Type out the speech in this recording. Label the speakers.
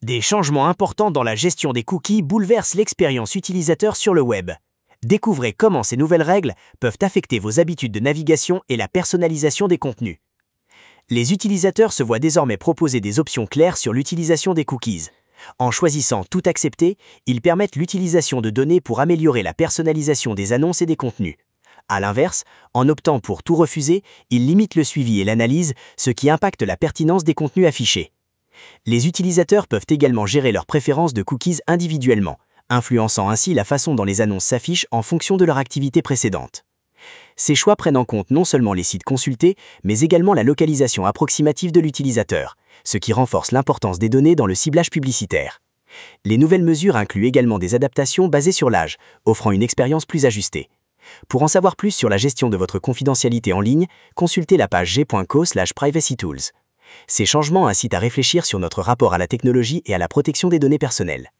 Speaker 1: Des changements importants dans la gestion des cookies bouleversent l'expérience utilisateur sur le web. Découvrez comment ces nouvelles règles peuvent affecter vos habitudes de navigation et la personnalisation des contenus. Les utilisateurs se voient désormais proposer des options claires sur l'utilisation des cookies. En choisissant Tout accepter, ils permettent l'utilisation de données pour améliorer la personnalisation des annonces et des contenus. A l'inverse, en optant pour Tout refuser, ils limitent le suivi et l'analyse, ce qui impacte la pertinence des contenus affichés. Les utilisateurs peuvent également gérer leurs préférences de cookies individuellement, influençant ainsi la façon dont les annonces s'affichent en fonction de leur activité précédente. Ces choix prennent en compte non seulement les sites consultés, mais également la localisation approximative de l'utilisateur, ce qui renforce l'importance des données dans le ciblage publicitaire. Les nouvelles mesures incluent également des adaptations basées sur l'âge, offrant une expérience plus ajustée. Pour en savoir plus sur la gestion de votre confidentialité en ligne, consultez la page g.co/privacytools. Ces changements incitent à réfléchir sur notre rapport à la technologie et à la protection des données personnelles.